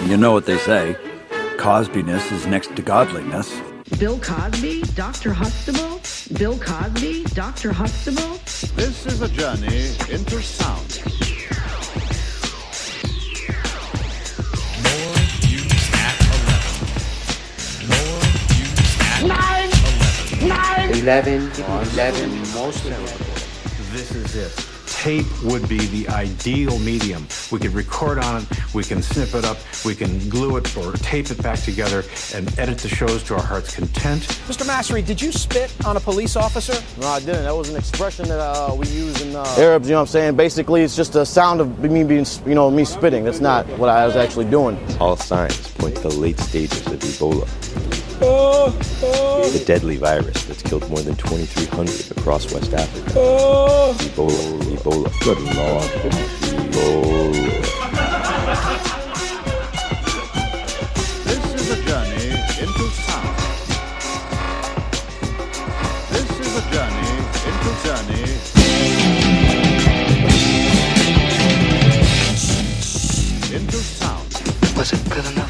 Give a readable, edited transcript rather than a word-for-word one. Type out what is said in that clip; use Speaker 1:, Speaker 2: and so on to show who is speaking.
Speaker 1: You know what they say, Cosbyness is next to godliness.
Speaker 2: Bill Cosby, Dr. Huxtable? Bill Cosby, Dr. Huxtable?
Speaker 3: This is a journey into sound.
Speaker 4: More views at 11. More views at
Speaker 5: 11.
Speaker 6: 11. Most memorable.
Speaker 7: This is it. Tape would be the ideal medium. We could record on it, we can snip it up, we can glue it or tape it back together and edit the shows to our heart's content.
Speaker 8: Mr. Massery, did you spit on a police officer?
Speaker 9: No, I didn't. That was an expression that we use in Arabs, you know what I'm saying? Basically, it's just a sound of me being, me spitting. That's not what I was actually doing.
Speaker 10: All signs point to the late stages of Ebola. The deadly virus that's killed more than 2,300 across West Africa. Ebola. Good Lord. Ebola.
Speaker 3: This is a journey into sound. This is a journey into sound.
Speaker 6: Was it good enough?